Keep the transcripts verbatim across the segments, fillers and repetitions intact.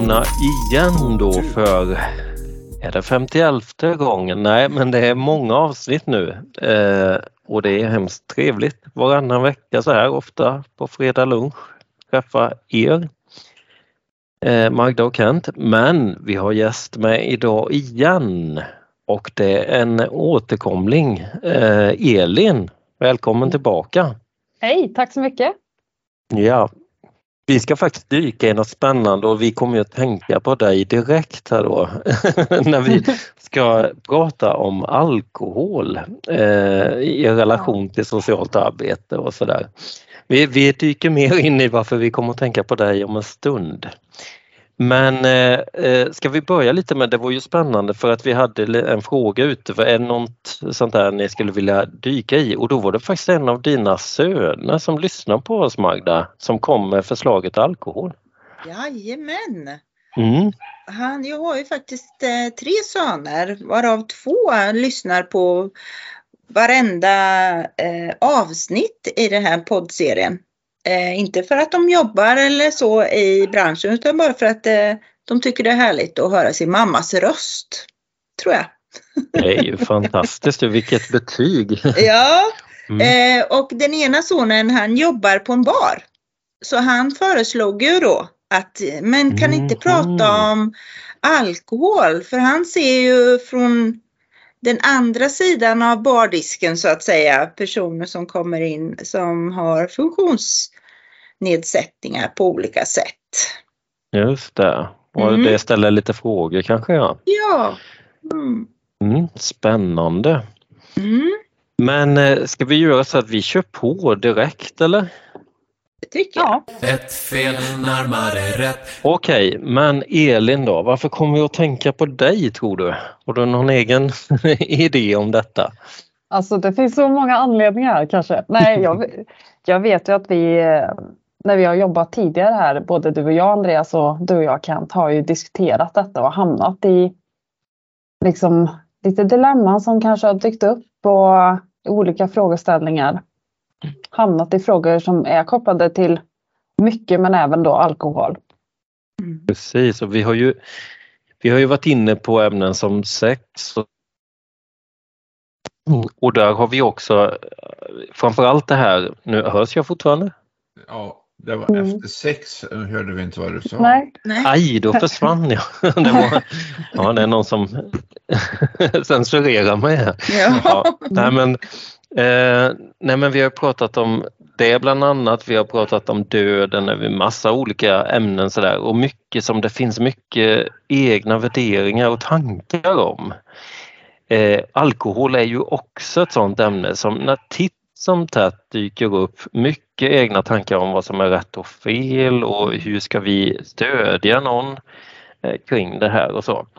välkomna igen då för, är det femtioelfte gången? Nej, men det är många avsnitt nu eh, och det är hemskt trevligt varannan vecka så här ofta på fredag lunch träffa er, eh, Magda och Kent. Men vi har gäst med idag igen och det är en återkomling. Eh, Elin, välkommen tillbaka. Hej, tack så mycket. Ja. Vi ska faktiskt dyka i något spännande och vi kommer ju att tänka på dig direkt här då när vi ska prata om alkohol eh, i relation till socialt arbete och sådär. Vi, vi dyker mer in i varför vi kommer att tänka på dig om en stund. Men eh, ska vi börja lite med, det var ju spännande för att vi hade en fråga ute, för är det något sånt där ni skulle vilja dyka i? Och då var det faktiskt en av dina söner som lyssnar på oss, Magda, som kom med förslaget alkohol. Jajamän. Mm. Han, jag har ju faktiskt eh, tre söner, varav två lyssnar på varenda eh, avsnitt i den här poddserien. Eh, inte för att de jobbar eller så i branschen utan bara för att eh, de tycker det är härligt att höra sin mammas röst, tror jag. Det är ju fantastiskt, vilket betyg. Ja, mm. eh, och den ena sonen han jobbar på en bar. Så han föreslog ju då att men kan inte prata om alkohol, för han ser ju från den andra sidan av bardisken så att säga, personer som kommer in som har funktionsnedsättningar på olika sätt. Just det. Och Mm. det ställer lite frågor kanske, ja. Ja. Mm. Mm, spännande. Mm. Men eh, ska vi göra så att vi kör på direkt, eller? Det tycker jag. Ja. Ett fel närmare rätt. Okej, men Elin då, varför kommer jag att tänka på dig, tror du? Har du någon egen idé om detta? Alltså det finns så många anledningar kanske. Nej, jag, jag vet ju att vi, när vi har jobbat tidigare här, både du och jag Andreas och du och jag Kent, har ju diskuterat detta och hamnat i liksom lite dilemman som kanske har dykt upp på olika frågeställningar. Hamnat i frågor som är kopplade till mycket men även då alkohol. Mm. Precis, och vi har ju, vi har ju varit inne på ämnen som sex och, och där har vi också framförallt det här, nu hörs jag fortfarande? Ja, det var Mm. efter sex, hörde vi inte vad du sa. Nej. Nej. Aj, då försvann jag. Det var, ja, det är någon som censurerar mig här. Ja. Ja, nej, men, eh, nej men vi har pratat om det bland annat, vi har pratat om döden, vi massa olika ämnen sådär och mycket som det finns mycket egna värderingar och tankar om. Eh, alkohol är ju också ett sådant ämne som när titt som tätt dyker upp mycket egna tankar om vad som är rätt och fel och hur ska vi stödja någon eh, kring det här och så.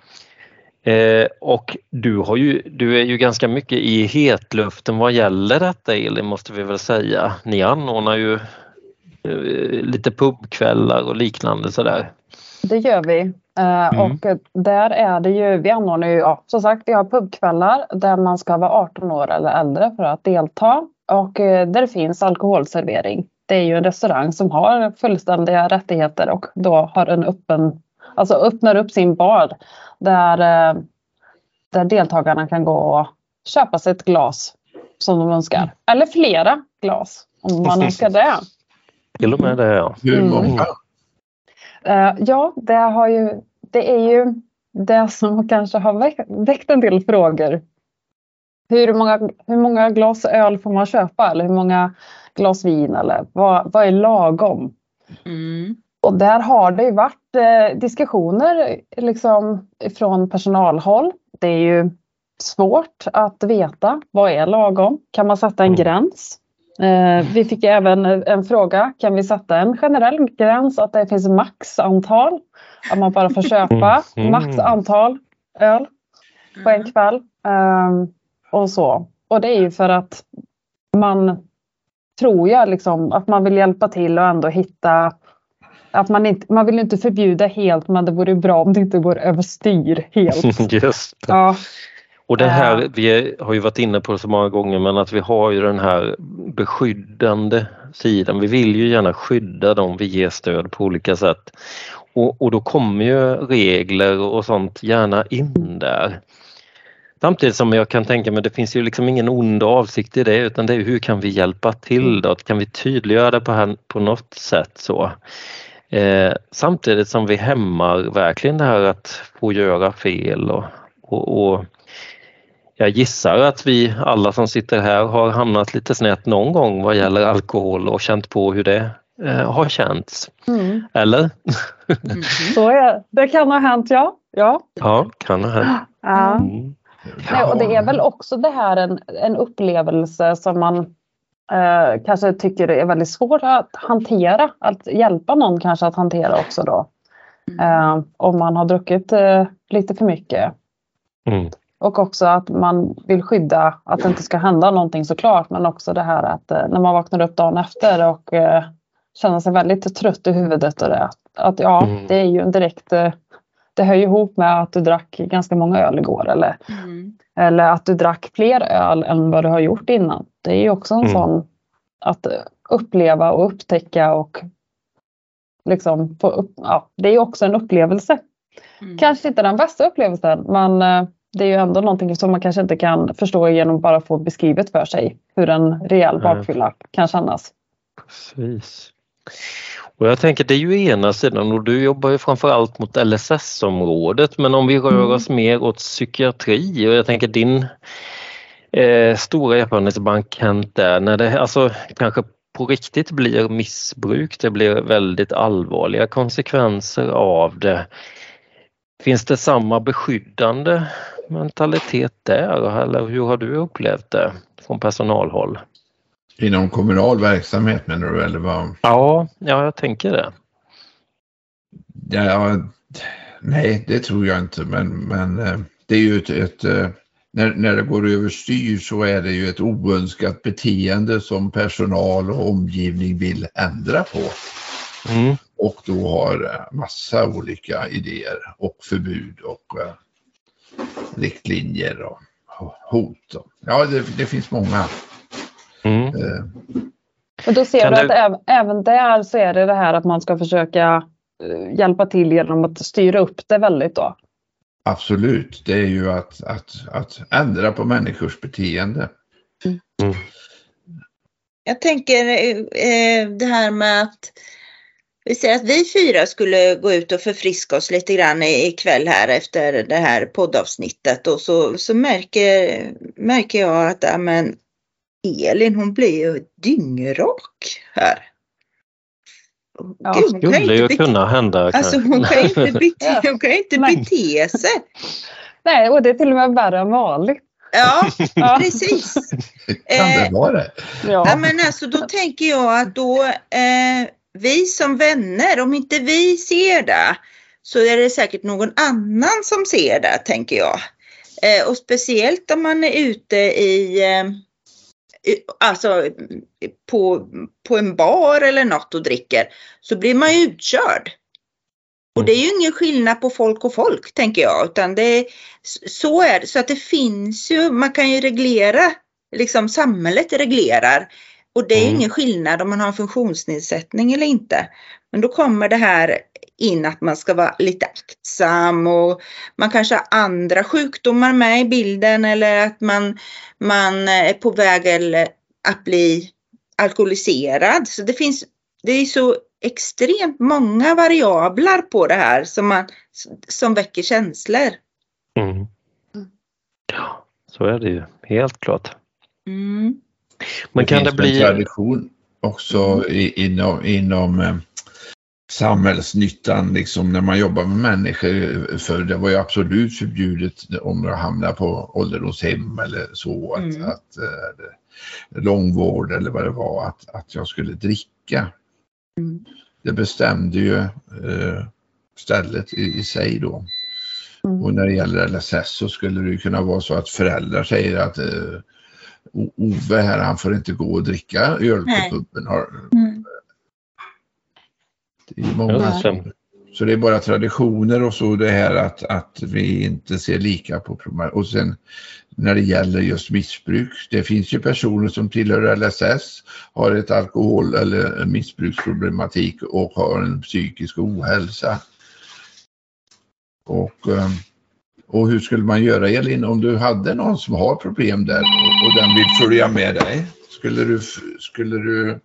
Eh, och du, har ju, du är ju ganska mycket i hetluften vad gäller detta, Elin, måste vi väl säga. Ni anordnar ju eh, lite pubkvällar och liknande sådär. Det gör vi. Eh, Mm. Och där är det ju, vi anordnar ju, ja, som sagt, vi har pubkvällar där man ska vara arton år eller äldre för att delta. Och eh, där finns alkoholservering. Det är ju en restaurang som har fullständiga rättigheter och då har en öppen, alltså öppnar upp sin bar där, eh, där deltagarna kan gå och köpa sig ett glas som de önskar. Eller flera glas om man önskar det. Till och med det, ja. Hur Mm. många? Uh, ja, det har ju, det är ju det som kanske har väckt, väckt en del frågor. Hur många, hur många glas öl får man köpa? Eller hur många glas vin? Eller vad, vad är lagom? Mm. Och där har det ju varit eh, diskussioner liksom, från personalhåll. Det är ju svårt att veta vad är lagom. Kan man sätta en gräns? Eh, vi fick även en fråga. Kan vi sätta en generell gräns att det finns max antal? Att man bara får köpa Mm. max antal öl på en kväll. Um, och så. Och det är ju för att man tror jag liksom att man vill hjälpa till och ändå hitta att man inte, man vill inte förbjuda helt, men det vore bra om det inte går överstyr helt. Just det. Ja. Och det här, vi har ju varit inne på det så många gånger, men att vi har ju den här beskyddande sidan. Vi vill ju gärna skydda dem vi ger stöd på olika sätt. Och, och då kommer ju regler och sånt gärna in där. Samtidigt som jag kan tänka mig, det finns ju liksom ingen ond avsikt i det, utan det är hur kan vi hjälpa till då? Kan vi tydliggöra det på, här, på något sätt så? Eh, samtidigt som vi hämmar verkligen det här att få göra fel och, och, och jag gissar att vi alla som sitter här har hamnat lite snett någon gång vad gäller alkohol och känt på hur det eh, har känts. Mm. Eller? Mm. Så är, det kan ha hänt, ja. Ja, ja kan ha hänt. Ja. Mm. Nej, och det är väl också det här en, en upplevelse som man eh, kanske tycker är väldigt svårt att hantera. Att hjälpa någon kanske att hantera också då. Eh, om man har druckit eh, lite för mycket. Mm. Och också att man vill skydda att det inte ska hända någonting såklart. Men också det här att eh, när man vaknar upp dagen efter och eh, känner sig väldigt trött i huvudet. Och det, att, att ja, mm. det är ju en direkt... Eh, det hör ju ihop med att du drack ganska många öl igår. Eller, mm. eller att du drack fler öl än vad du har gjort innan. Det är ju också en mm. sån... Att uppleva och upptäcka och... liksom få upp, ja, det är ju också en upplevelse. Mm. Kanske inte den bästa upplevelsen. Men det är ju ändå någonting som man kanske inte kan förstå genom bara få beskrivet för sig. Hur en rejäl bakfylla kan kännas. Precis. Och jag tänker det är ju ena sidan och du jobbar ju framförallt mot L S S-området, men om vi rör mm. oss mer åt psykiatri och jag tänker din eh, stora erfarenhetsbank Kent där, när det alltså kanske på riktigt blir missbruk, det blir väldigt allvarliga konsekvenser av det. Finns det samma beskyddande mentalitet där eller hur har du upplevt det från personalhåll? Inom kommunal verksamhet menar du eller vad? Ja, ja jag tänker det. Ja, nej, det tror jag inte. Men, men det är ju ett, ett när, när det går överstyr så är det ju ett oönskat beteende som personal och omgivning vill ändra på. Mm. Och då har massa olika idéer och förbud och uh, riktlinjer och, och hot. Och, ja, det, det finns många. Mm. Uh, och då ser kan du att det... även, även där så är det det här att man ska försöka uh, hjälpa till genom att styra upp det väldigt då. Absolut, det är ju att, att, att ändra på människors beteende. Mm. Mm. Jag tänker eh, det här med att vi säger att vi fyra skulle gå ut och förfriska oss lite grann ikväll här efter det här poddavsnittet. Och så, så märker, märker jag att ja, men Elin hon blir ju dyngrak här. Ja, Gud, hon skulle kan ju bete- kunna hända. Alltså hon kan inte bete, hon kan inte bete sig. Nej, och det är till och med värre än vanligt. Ja, ja. Precis. Kan det vara det? Ja. Ja, men alltså då tänker jag att då eh, vi som vänner, om inte vi ser det så är det säkert någon annan som ser det, tänker jag. Eh, och speciellt om man är ute i eh, alltså på, på en bar eller något och dricker så blir man ju utkörd. Och det är ju ingen skillnad på folk och folk, tänker jag, utan det så är det, så att det finns ju, man kan ju reglera, liksom samhället reglerar och det är mm. ingen skillnad om man har en funktionsnedsättning eller inte. Men då kommer det här in att man ska vara lite aktsam och man kanske har andra sjukdomar med i bilden eller att man, man är på väg att bli alkoholiserad. Så det finns, det är så extremt många variabler på det här som, man, som väcker känslor. Mm. Ja, så är det ju helt klart. Mm. Men kan det, det bli en tradition också mm. i, inom, inom eh, samhällsnyttan liksom när man jobbar med människor, för det var ju absolut förbjudet om man hamnar på ålderdomshem eller så att, mm. att eh, långvård eller vad det var att, att jag skulle dricka. Mm. Det bestämde ju eh, stället i, i sig då. Mm. Och när det gäller L S S så skulle det ju kunna vara så att föräldrar säger att eh, Ove här, han får inte gå och dricka öl på puben. Har, mm. Det är många som, Så det är bara traditioner och så det här att, att vi inte ser lika på problem. Och sen när det gäller just missbruk, det finns ju personer som tillhör L S S, har ett alkohol- eller missbruksproblematik och har en psykisk ohälsa. Och, och hur skulle man göra, Elin, om du hade någon som har problem där och, och den vill följa med dig? Skulle du, skulle du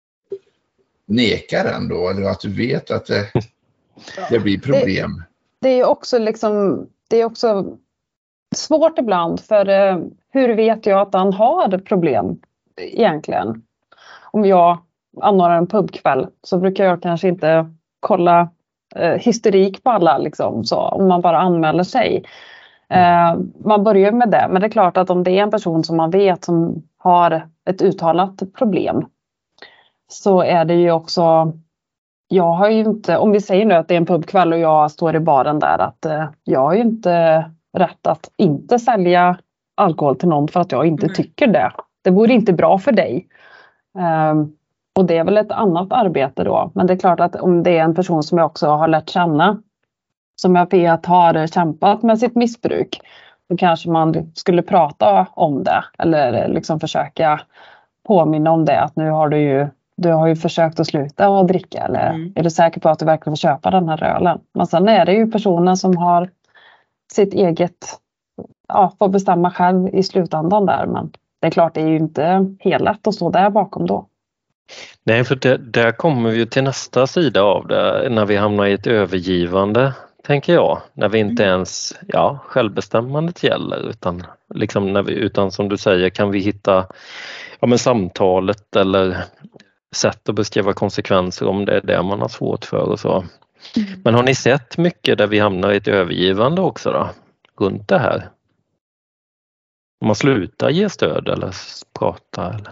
neka den då? Eller att du vet att det, det blir problem? Det, det är också liksom, det är också svårt ibland, för eh, hur vet jag att han har problem egentligen? Om jag anordnar en pubkväll så brukar jag kanske inte kolla eh, historik på alla liksom, så, om man bara anmäler sig. Eh, man börjar med det, men det är klart att om det är en person som man vet som har ett uttalat problem, så är det ju också, jag har ju inte, om vi säger nu att det är en pubkväll och jag står i baren där, att eh, jag har ju inte rätt att inte sälja alkohol till någon för att jag inte mm. tycker det. Det vore inte bra för dig. Um, och det är väl ett annat arbete då. Men det är klart att om det är en person som jag också har lärt känna, som jag vet har kämpat med sitt missbruk, då kanske man skulle prata om det. Eller liksom försöka påminna om det. Att nu har du ju, du har ju försökt att sluta att dricka. Eller mm. är du säker på att du verkligen får köpa den här ölen? Men sen är det ju personen som har sitt eget, ja, får bestämma själv i slutändan där. Men det är klart, det är ju inte helt lätt att stå där bakom då. Nej, för det, där kommer vi till nästa sida av det, när vi hamnar i ett övergivande, tänker jag. När vi inte ens, ja, självbestämmandet gäller, utan liksom när vi, utan som du säger, kan vi hitta, ja, men samtalet eller sätt att beskriva konsekvenser om det är det man har svårt för och så. Mm. Men har ni sett mycket där vi hamnar i ett övergivande också då? Runt det här? Om man slutar ge stöd eller prata eller?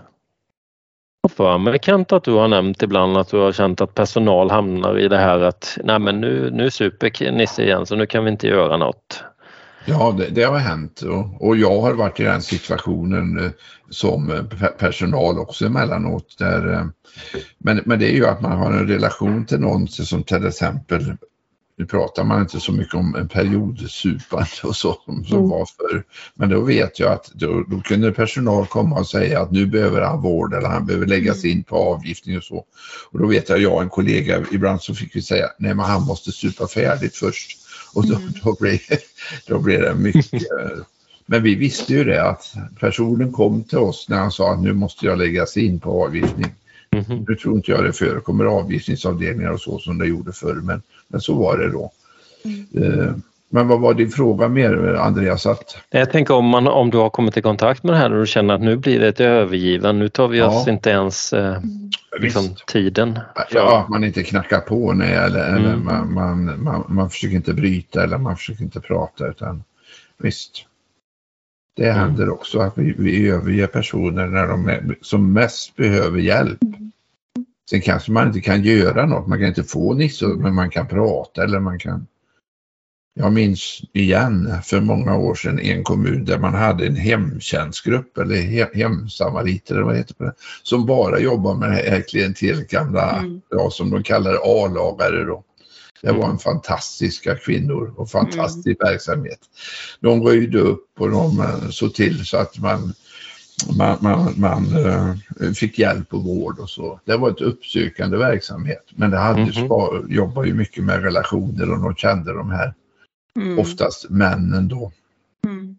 För mig Kent att du har nämnt ibland att du har känt att personal hamnar i det här att nej men nu, nu super Nisse igen så nu kan vi inte göra något. Ja, det, det har hänt och, och jag har varit i den situationen eh, som personal också emellanåt. Där, eh, men, men det är ju att man har en relation till någon som till exempel, nu pratar man inte så mycket om en periodsupande och så som mm. var för. Men då vet jag att då, då kunde personal komma och säga att nu behöver han vård eller han behöver läggas in på avgiftning och så. Och då vet jag, jag och en kollega, ibland så fick vi säga nej men han måste supa färdigt först. Och då, mm. då, blev, då blev det mycket. Men vi visste ju det att personen kom till oss när han sa att nu måste jag läggas in på avgiftning. Mm-hmm. Nu tror inte jag det förekommer avgiftningsavdelningar och så som det gjorde förr, men, men så var det då. Mm. Eh, men vad var din fråga mer, Andreas? Att... Jag tänker om, man, om du har kommit i kontakt med det här och du känner att nu blir det ett övergiven, nu tar vi ja. oss inte ens eh, liksom, tiden. För... Ja, att man inte knackar på nej, eller, mm. eller man, man, man, man försöker inte bryta eller man försöker inte prata, utan visst. Det mm. händer också att vi, vi överger personer när de är, som mest behöver hjälp. Mm. Sen kanske man inte kan göra något. Man kan inte få Nisse, men man kan prata eller man kan... Jag minns igen för många år sedan en kommun där man hade en hemtjänstgrupp eller he, hemsamariter eller vad heter det, som bara jobbar med det här klientel gamla, mm. ja, som de kallar A-lagare då. Det var en fantastiska kvinnor och fantastisk mm. verksamhet. De röjde upp och de såg till så att man, man, man, man uh, fick hjälp och vård och så. Det var ett uppsökande verksamhet. Men det hade mm. spa, jobbade ju mycket med relationer och de kände de här, mm. oftast männen då. Mm.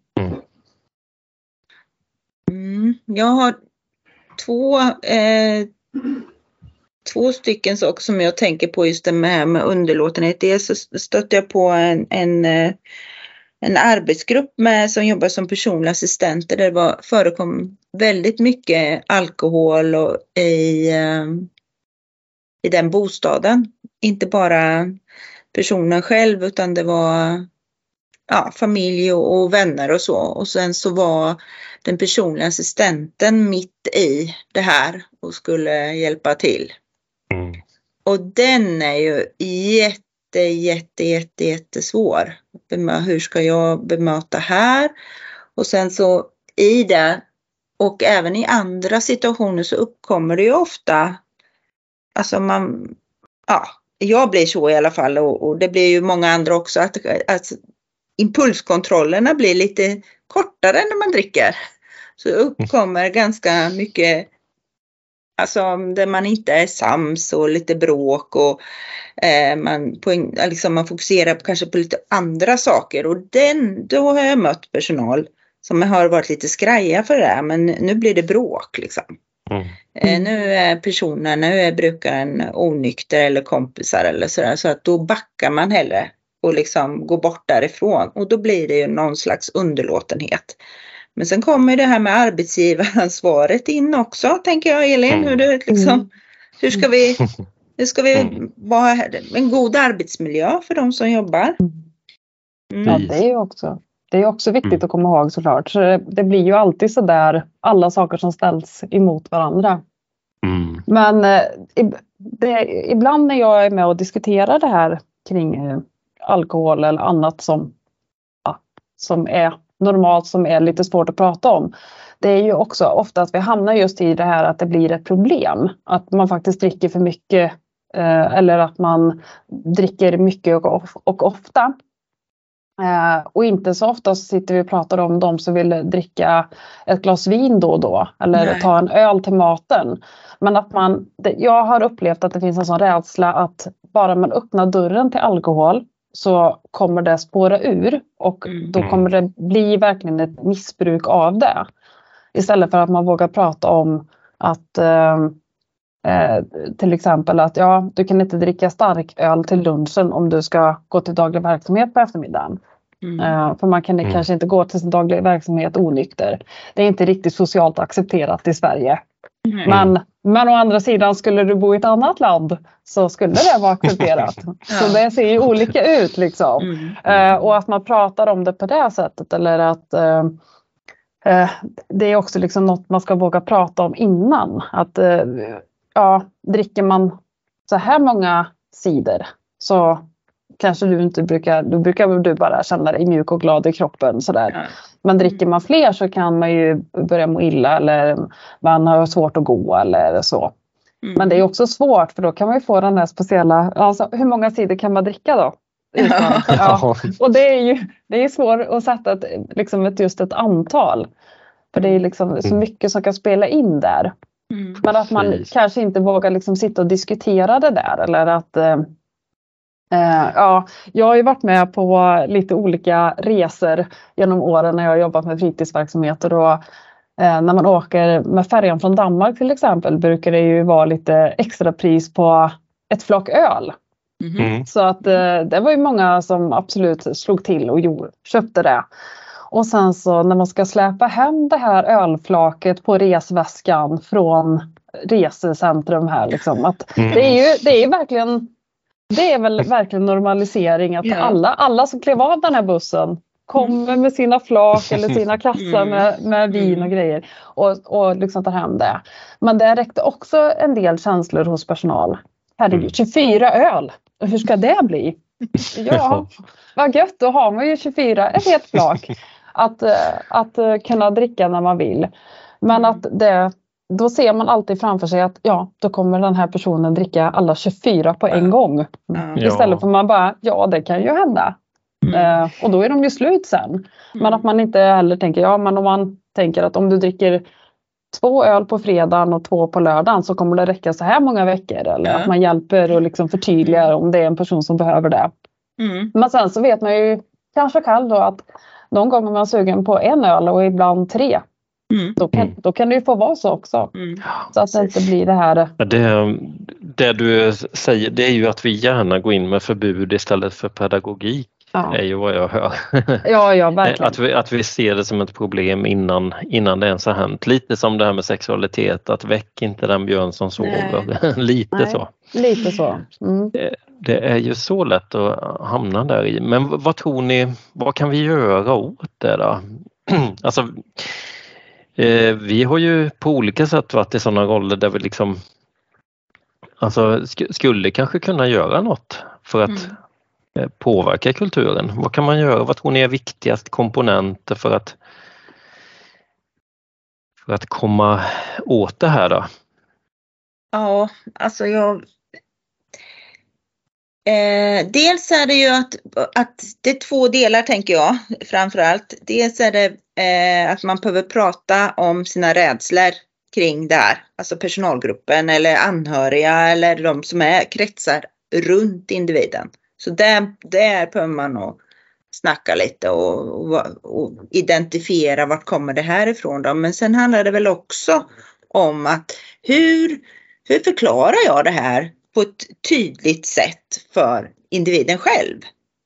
Mm. Jag har två... Eh... Två stycken saker som jag tänker på just det här med underlåtenhet. Dels så stötte jag på en, en, en arbetsgrupp med, som jobbar som personliga assistenter. Där det var, förekom väldigt mycket alkohol och i, i den bostaden. Inte bara personen själv utan det var ja, familj och, och vänner och så. Och sen så var den personliga assistenten mitt i det här och skulle hjälpa till. Mm. Och den är ju jätte, jätte, jätte, jättesvår. Hur ska jag bemöta här? Och sen så i det och även i andra situationer så uppkommer det ju ofta, alltså man, ja, jag blir så i alla fall, och, och det blir ju många andra också, att, att impulskontrollerna blir lite kortare när man dricker. Så uppkommer ganska mycket, alltså där man inte är sams och lite bråk, och eh, man, på, liksom man fokuserar på, kanske på lite andra saker. Och den, då har jag mött personal som har varit lite skraja för det här, men nu blir det bråk liksom. Mm. Eh, nu är personen, nu är brukaren onykter eller kompisar eller sådär, så att då backar man hellre och liksom går bort därifrån, och då blir det ju någon slags underlåtenhet. Men sen kommer det här med arbetsgivaransvaret in också, tänker jag, Elin. Hur, det, liksom, hur ska vi, hur ska vi vara en god arbetsmiljö för de som jobbar? Mm. Ja, det är ju också, det är också viktigt mm. att komma ihåg såklart. Så det, det blir ju alltid så där, alla saker som ställs emot varandra. Mm. Men eh, det, ibland när jag är med och diskuterar det här kring eh, alkohol eller annat som, ja, som är normalt, som är lite svårt att prata om. Det är ju också ofta att vi hamnar just i det här att det blir ett problem. Att man faktiskt dricker för mycket eh, eller att man dricker mycket och, och ofta. Eh, och inte så ofta så sitter vi och pratar om de som vill dricka ett glas vin då och då. Eller Nej. ta en öl till maten. Men att man, det, jag har upplevt att det finns en sån rädsla att bara man öppnar dörren till alkohol så kommer det spåra ur, och mm. då kommer det bli verkligen ett missbruk av det. Istället för att man vågar prata om att eh, till exempel att ja, du kan inte dricka stark öl till lunchen om du ska gå till daglig verksamhet på eftermiddagen. Mm. Eh, för man kan mm. kanske inte gå till sin daglig verksamhet onykter. Det är inte riktigt socialt accepterat i Sverige. Mm. Men, men å andra sidan, skulle du bo i ett annat land så skulle det vara accepterat. Ja. Så det ser ju olika ut liksom. Mm. Eh, och att man pratar om det på det sättet, eller att eh, eh, det är också liksom något man ska våga prata om innan. Att eh, ja, dricker man så här många cider så kanske du inte brukar, då brukar du bara känna dig mjuk och glad i kroppen sådär. Ja. Men dricker man fler så kan man ju börja må illa, eller man har svårt att gå eller så. Mm. Men det är också svårt, för då kan man ju få den här speciella, alltså hur många cider kan man dricka då? Ja. Ja. Och det är ju det är svårt att sätta ett, liksom ett, just ett antal. För det är liksom så mycket som kan spela in där. Mm. Men att man Precis. kanske inte vågar liksom sitta och diskutera det där, eller att eh, Uh, ja, jag har ju varit med på lite olika resor genom åren när jag har jobbat med fritidsverksamheter, och uh, när man åker med färjan från Danmark till exempel brukar det ju vara lite extra pris på ett flock öl. Mm. Så att uh, det var ju många som absolut slog till och gjorde, köpte det. Och sen så när man ska släpa hem det här ölflaket på resväskan från resecentrum här liksom, att mm. det är ju det är verkligen Det är väl verkligen normalisering att yeah. alla, alla som klev av den här bussen kommer med sina flak eller sina kassar mm. med, med vin och grejer och, och liksom tar hem det. Men det räckte också en del känslor hos personal. Herregud, tjugofyra öl. Hur ska det bli? Ja, vad gött, då har man ju tjugofyra, ett helt flak att, att kunna dricka när man vill. Men att det... Då ser man alltid framför sig att ja, då kommer den här personen dricka alla tjugofyra på en gång. Mm. Istället för man bara, ja det kan ju hända. Mm. Uh, och då är de ju slut sen. Mm. Men att man inte heller tänker, ja men om man tänker att om du dricker två öl på fredagen och två på lördagen så kommer det räcka så här många veckor. Eller ja. att man hjälper och liksom förtydligar om det är en person som behöver det. Mm. Men sen så vet man ju kanske själv då att någon gång är man sugen på en öl och ibland tre. Mm. Då, kan, då kan det ju få vara så också. Mm. Så att det inte blir det här. Det, det du säger, det är ju att vi gärna går in med förbud istället för pedagogik. Ja. Är ju vad jag hör. Ja, ja, verkligen. Att vi, att vi ser det som ett problem innan, innan det ens har hänt. Lite som det här med sexualitet. Att väck inte den björn som sover. Lite Nej. så. Lite så. Mm. Det, det är ju så lätt att hamna där i. Men vad tror ni, vad kan vi göra åt det då? Alltså... Eh, vi har ju på olika sätt varit i sådana roller där vi liksom alltså sk- skulle kanske kunna göra något för att mm. eh, påverka kulturen. Vad kan man göra? Vad tror ni är viktigast komponenter för att för att komma åt det här då? Ja, alltså jag Eh, dels är det ju att, att det är två delar tänker jag framförallt. Dels är det eh, att man behöver prata om sina rädslor kring det här. Alltså personalgruppen eller anhöriga eller de som är kretsar runt individen. Så där, där behöver man nog snacka lite och, och, och identifiera vart kommer det här ifrån då. Men sen handlar det väl också om att hur, hur förklarar jag det här på ett tydligt sätt för individen själv.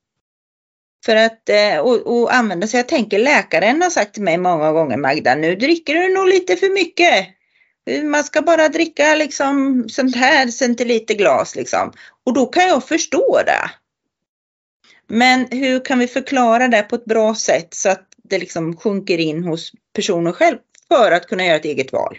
För att och, och använda sig, jag tänker läkaren har sagt till mig många gånger, Magda, nu dricker du nog lite för mycket. Man ska bara dricka liksom sånt här centiliter glas liksom. Och då kan jag förstå det. Men hur kan vi förklara det på ett bra sätt så att det liksom sjunker in hos personen själv för att kunna göra ett eget val?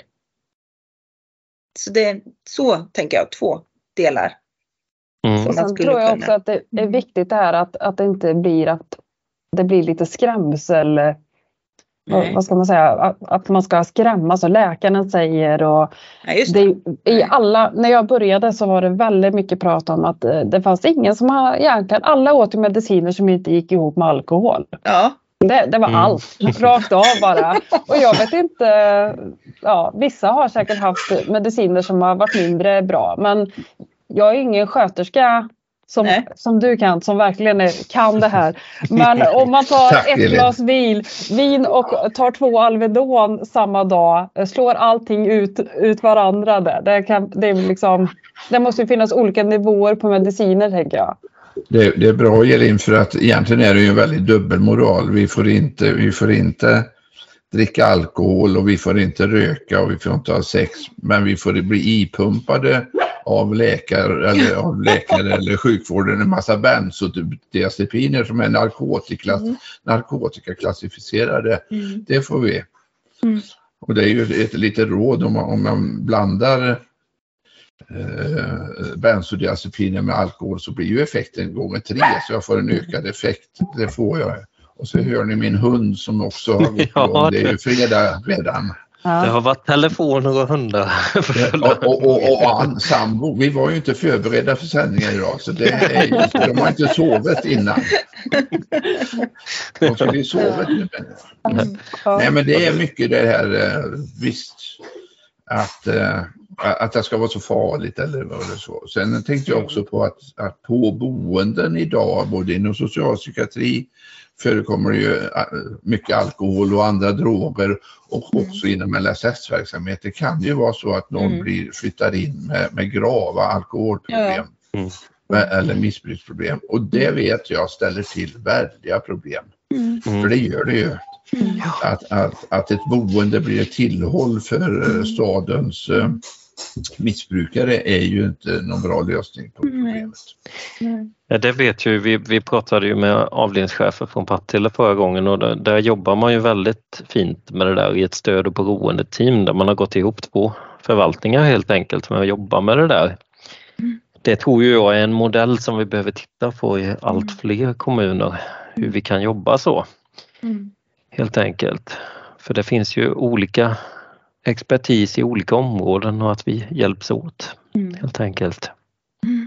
Så det så tänker jag, två delar. Mm. Och sen tror jag också att det är viktigt det här att, att det inte blir att det blir lite skrämsel. Vad, vad ska man säga? Att, att man ska skrämmas som läkaren säger. Och ja, just det. Det, i alla, när jag började så var det väldigt mycket prat om att det fanns ingen som har egentligen, alla åt mediciner som inte gick ihop med alkohol. Ja. Det, det var mm. allt, rakt av bara. Och jag vet inte, ja, vissa har säkert haft mediciner som har varit mindre bra. Men jag är ingen sköterska som, som du kan, som verkligen är, kan det här. Men om man tar Tack, ett glas vin, vin och tar två Alvedon samma dag, slår allting ut, ut varandra. Där. Det, kan, det, är liksom, det måste finnas olika nivåer på mediciner, tänker jag. Det, det är bra, Elin, för att egentligen är det ju en väldigt dubbelmoral. Vi får inte, vi får inte dricka alkohol och vi får inte röka och vi får inte ha sex, men vi får bli ipumpade av läkare eller av läkare eller sjukvården en massa bensodiazepiner som är narkotika, mm. narkotikaklassificerade. Mm. Det får vi. Mm. Och det är ju ett litet råd om man, om man blandar eh, bensodiazepiner med alkohol så blir ju effekten gånger tre, så jag får en ökad effekt. Det får jag. Och så hör ni min hund som också har gått ja, det är ju fredag redan. Ja. Det har varit telefoner och hundar. Ja, och, och, och han, sambo, vi var ju inte förberedda för sändningen idag, så det är ju, de har inte sovit innan. De skulle ju sovit nu. Mm. Nej, men det är mycket det här, visst, att, att det ska vara så farligt eller vad det så. Sen tänkte jag också på att, att på boenden idag, både inom socialpsykiatri, förekommer det ju mycket alkohol och andra droger och också mm. inom L S S-verksamhet. Det kan ju vara så att någon mm. blir flyttar in med, med grava alkoholproblem mm. med, eller missbruksproblem. Och det vet jag ställer till väldiga problem. Mm. För det gör det ju. Mm. Att, att, att ett boende blir ett tillhåll för mm. stadens uh, missbrukare är ju inte någon bra lösning på problemet. Mm. Ja, det vet ju, vi, vi pratade ju med avdelningschefer från Partille förra gången och där, där jobbar man ju väldigt fint med det där i ett stöd- och beroendeteam där man har gått ihop två förvaltningar helt enkelt med att jobba med det där. Mm. Det tror ju jag är en modell som vi behöver titta på i allt fler kommuner, hur vi kan jobba så. Mm. Helt enkelt. För det finns ju olika expertis i olika områden och att vi hjälps åt mm. helt enkelt. Mm.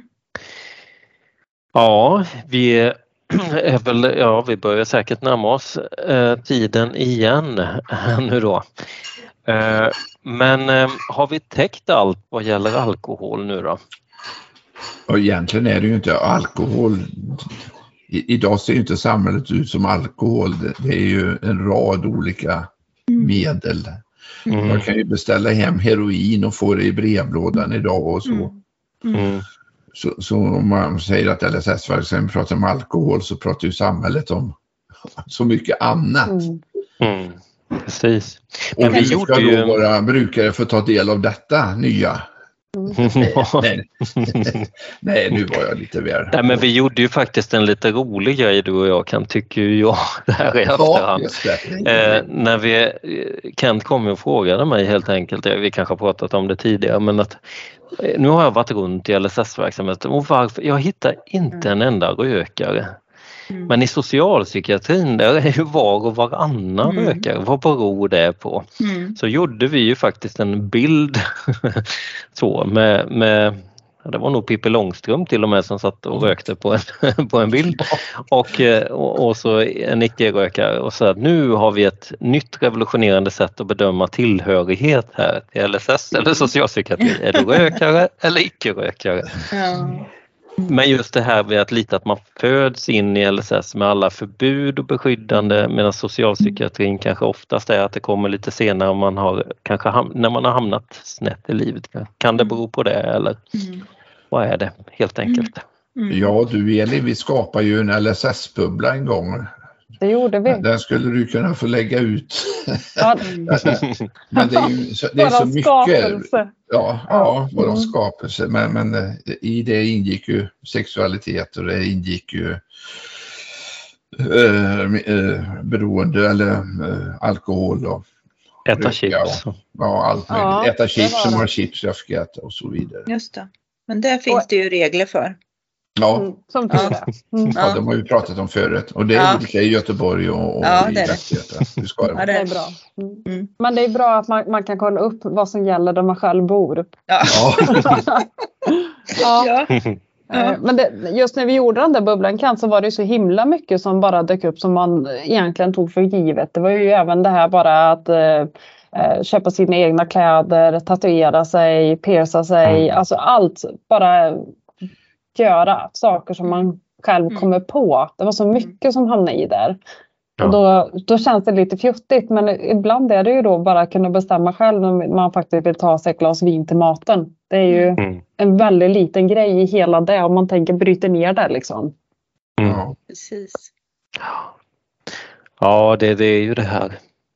Ja, vi är väl, ja, vi börjar säkert närma oss eh, tiden igen nu då. Eh, men eh, har vi täckt allt vad gäller alkohol nu då? Och egentligen är det ju inte alkohol. I, idag ser ju inte samhället ut som alkohol. Det, det är ju en rad olika mm. medel. Mm. Man kan ju beställa hem heroin och få det i brevlådan idag och så. Mm. Mm. Så, så om man säger att L S S-verksamheten pratar om alkohol så pratar ju samhället om så mycket annat. Mm. Mm. Precis. Men och vi ska då ju... våra brukare få ta del av detta nya. Mm. nej, nej. nej, nu var jag lite värre. Nej, men vi gjorde ju faktiskt en lite rolig grej du och jag kan tycka ju jag det här i efterhand. Ja, eh, när vi, Kent kom och frågade mig helt enkelt, vi kanske har pratat om det tidigare, men att nu har jag varit runt i L S S-verksamheten och varför, jag hittar inte en enda rökare. Mm. Men i socialpsykiatrin där är ju var och varannan mm. rökare. Vad beror det på? Mm. Så gjorde vi ju faktiskt en bild så med, med det var nog Pippi Långstrump till och med som satt och rökte på en, på en bild. Och, och, och så en icke-rökare och så att nu har vi ett nytt revolutionerande sätt att bedöma tillhörighet här till L S S eller socialpsykiatri. Är du rökare eller icke-rökare? Ja. Men just det här med att lita att man föds in i L S S med alla förbud och beskyddande, medan socialpsykiatrin kanske oftast är att det kommer lite senare om man har, kanske ham- när man har hamnat snett i livet. Kan det bero på det eller Mm. vad är det helt enkelt? Mm. Ja du Elin, vi skapar ju en L S S-bubbla en gång. Det gjorde vi. Den skulle du kunna få lägga ut. Ja, Men det är ju så, det är så våran mycket. skapelse. Ja, ja våran Mm. skapelse. Men, men eh, i det ingick ju sexualitet och det ingick ju eh, eh, beroende eller eh, alkohol och Äta röka chips. och, ja, allt möjligt. Ja, Äta det chips var som det. har chips jag ska äta och så vidare. Just det. Men där finns det ju regler för. Ja, Mm, som tur är. Mm. ja, de har vi pratat om förut. Och det är Ja. olika i Göteborg och, och Ja, i det är det. Västergötland. Hur ska det Ja, vara? det Det är är bra. Mm. Mm. Men det är bra att man, man kan kolla upp vad som gäller där man själv bor. Ja. Ja. Ja. Ja. Eh, Men det, just när vi gjorde den där bubblan kan så var det ju så himla mycket som bara dök upp som man egentligen tog för givet. Det var ju även det här bara att eh, eh, köpa sina egna kläder, tatuera sig, pierca sig, Mm. alltså allt. Bara göra saker som man själv Mm. kommer på. Det var så mycket som hamnade i där. Ja. Och då, då känns det lite fjuttigt, men ibland är det ju då bara att kunna bestämma själv när man faktiskt vill ta sig ett glas vin till maten. Det är ju Mm. en väldigt liten grej i hela det om man tänker bryta ner det liksom. Mm. Ja. Precis. Ja, det, det är ju det här.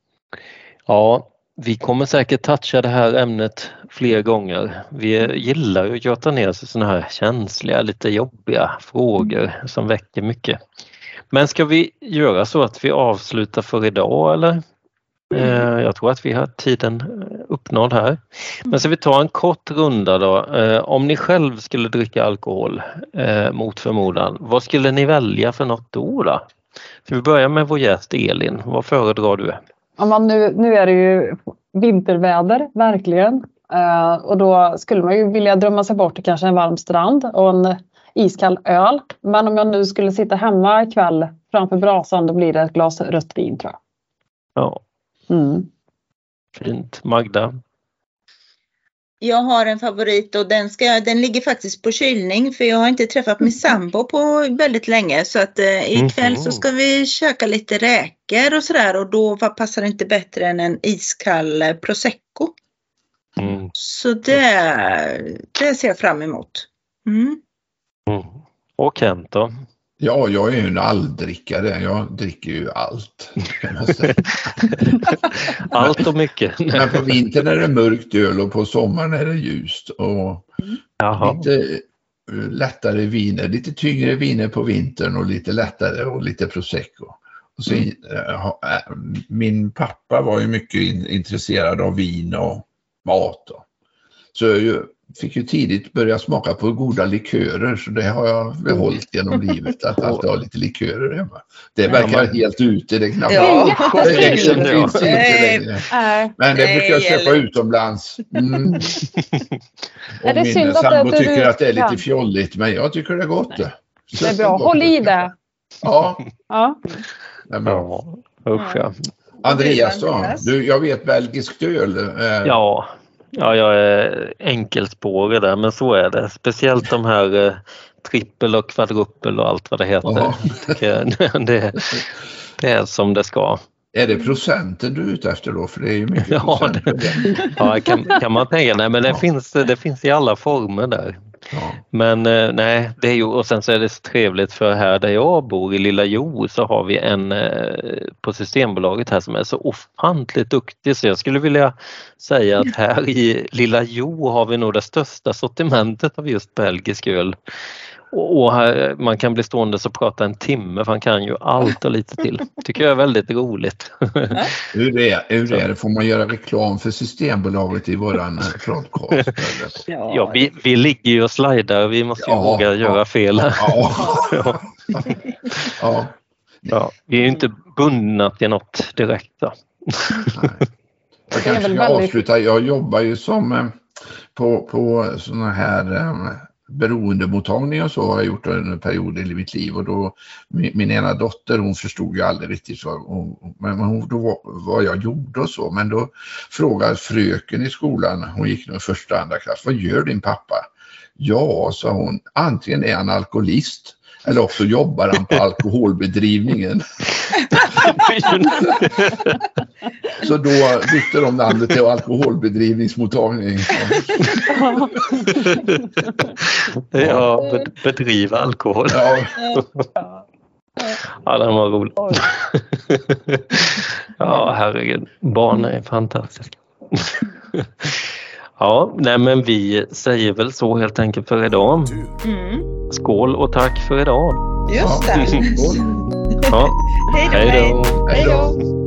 Ja, vi kommer säkert toucha det här ämnet fler gånger. Vi gillar ju att göra ner sig sådana här känsliga, lite jobbiga frågor som väcker mycket. Men ska vi göra så att vi avslutar för idag eller? Eh, jag tror att vi har tiden uppnådd här. Men så vi tar en kort runda då. Eh, om ni själv skulle dricka alkohol eh, mot förmodan, vad skulle ni välja för något då då? Så vi börjar med vår gäst Elin. Vad föredrar du? Ja, men nu, nu är det ju vinterväder, verkligen. Eh, och då skulle man ju vilja drömma sig bort till kanske en varm strand och en iskall öl. Men om jag nu skulle sitta hemma ikväll framför brasan, då blir det ett glas rött vin tror jag. Ja, Mm. fint. Magda? Jag har en favorit och den, ska, den ligger faktiskt på kylning för jag har inte träffat min sambo på väldigt länge. Så att eh, ikväll så ska vi käka lite räkor och sådär och då vad passar det inte bättre än en iskall eh, prosecco. Mm. Så det, det ser jag fram emot. Mm. Mm. Och Kent då? Ja, jag är ju en alldrickare. Jag dricker ju allt. Kan man säga. Allt och mycket. Men på vintern är det mörkt öl och på sommaren är det ljust. Och Jaha. lite lättare viner, lite tyngre viner på vintern och lite lättare och lite prosecco. Och så, Mm. äh, min pappa var ju mycket in, intresserad av vin och mat. Då. Så jag ju, fick ju tidigt börja smaka på goda likörer, så det har jag behållit genom livet, att alltid ha lite likörer hemma. Det verkar men- helt ute, det knappt. Ja. Det liksom Ja. finns inte längre. Nej. Men det Nej, brukar jag köpa gäller- utomlands. Mm. Är Och det min synd att sambo det- tycker du- att det är lite ja. fjolligt, men jag tycker det är gott. Det, Det är bra. Håll i det. Ja, Ja. det är bra. Ja, usch ja. Andreas då? Andreas? Du, jag vet belgisk öl. Eh, Ja, ja, jag är enkelspårig där, men så är det. Speciellt de här eh, trippel och kvadruppel och allt vad det heter. Ja. Tycker jag, det, det är som det ska. Är det procenten du är ute efter då? För det är ju mycket Ja, procent på det. Ja, kan, kan man tänka. Nej, men det, Ja. finns, det finns i alla former där. Ja. Men eh, nej, det är ju, och sen så är det så trevligt för här där jag bor i Lilla Jo så har vi en eh, på Systembolaget här som är så ofantligt duktig, så jag skulle vilja säga att här i Lilla Jo har vi nog det största sortimentet av just belgisk öl. Och, och här, man kan bli stående och prata en timme, för han kan ju allt och lite till. Tycker jag är väldigt roligt. Hur, är, hur är det? Får man göra reklam för Systembolaget i våran podcast? eller? Ja, vi, vi ligger ju och slidar, vi måste ju Ja, våga ja. göra fel här. Ja. Ja. Ja. Ja, vi är ju inte bundna till något direkt. Då. Nej. Jag Det är kanske väl ska väldigt- avsluta. Jag jobbar ju som eh, på, på såna här eh, beroendemottagning och så har jag gjort under en period i mitt liv. Och då, min, min ena dotter, hon förstod ju aldrig riktigt vad, hon, men hon, då, vad jag gjorde och så. Men då frågade fröken i skolan, hon gick nu första andra klass, vad gör din pappa? Ja, sa hon, antingen är han alkoholist eller också jobbar han på alkoholbedrivningen. Så då bytte de namnet till alkoholbedrivningsmottagning. Ja, bedriva alkohol. Ja. Ja, den var rolig. Ja, herregud. Barn är fantastiska. Ja, nej men vi säger väl så helt enkelt för idag. Mm. Skål och tack för idag. Just det. Ja. Ja. Hej då. Hej då. Hej då.